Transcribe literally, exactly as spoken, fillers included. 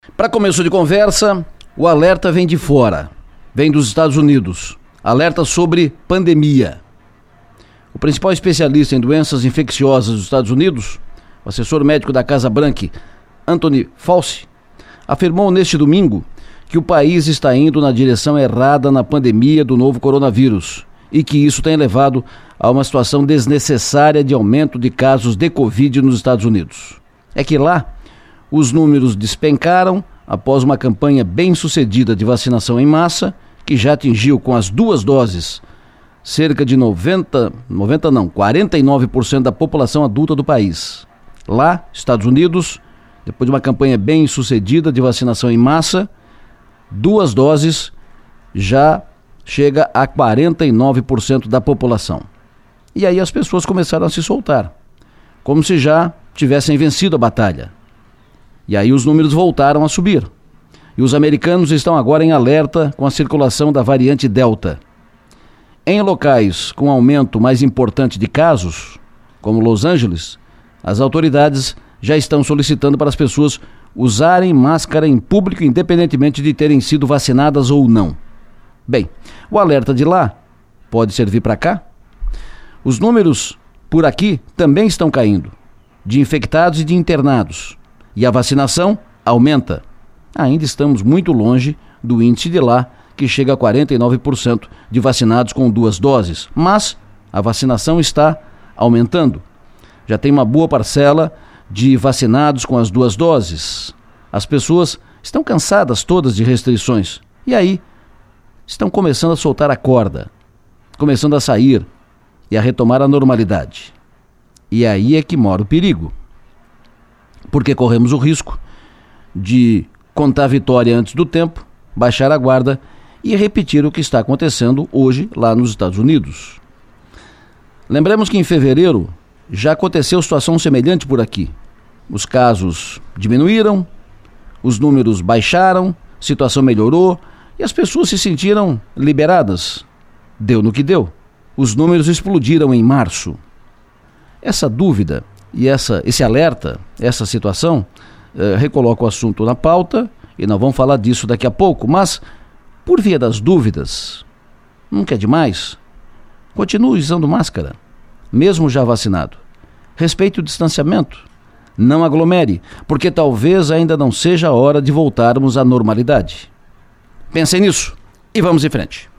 Para começo de conversa, o alerta vem de fora, vem dos Estados Unidos. Alerta sobre pandemia. O principal especialista em doenças infecciosas dos Estados Unidos, o assessor médico da Casa Branca, Anthony Fauci, afirmou neste domingo que o país está indo na direção errada na pandemia do novo coronavírus e que isso tem levado a uma situação desnecessária de aumento de casos de Covid nos Estados Unidos. É que lá os números despencaram após uma campanha bem sucedida de vacinação em massa, que já atingiu com as duas doses cerca de noventa, noventa não, quarenta e nove por cento da população adulta do país. Lá, Estados Unidos, depois de uma campanha bem sucedida de vacinação em massa, duas doses já chega a quarenta e nove por cento da população. E aí as pessoas começaram a se soltar, como se já tivessem vencido a batalha. E aí os números voltaram a subir. E os americanos estão agora em alerta com a circulação da variante Delta. Em locais com aumento mais importante de casos, como Los Angeles, as autoridades já estão solicitando para as pessoas usarem máscara em público, independentemente de terem sido vacinadas ou não. Bem, o alerta de lá pode servir para cá? Os números por aqui também estão caindo, de infectados e de internados. E a vacinação aumenta. Ainda estamos muito longe do índice de lá, que chega a quarenta e nove por cento de vacinados com duas doses. Mas a vacinação está aumentando. Já tem uma boa parcela de vacinados com as duas doses. As pessoas estão cansadas todas de restrições. E aí, estão começando a soltar a corda, começando a sair e a retomar a normalidade. E aí é que mora o perigo. Porque corremos o risco de contar a vitória antes do tempo, baixar a guarda e repetir o que está acontecendo hoje lá nos Estados Unidos. Lembremos que em fevereiro já aconteceu situação semelhante por aqui. Os casos diminuíram, os números baixaram, a situação melhorou e as pessoas se sentiram liberadas. Deu no que deu. Os números explodiram em março. Essa dúvida e essa, esse alerta, essa situação, eh, recoloca o assunto na pauta e nós vamos falar disso daqui a pouco, mas por via das dúvidas, nunca é demais, continue usando máscara, mesmo já vacinado. Respeite o distanciamento, não aglomere, porque talvez ainda não seja a hora de voltarmos à normalidade. Pensem nisso e vamos em frente.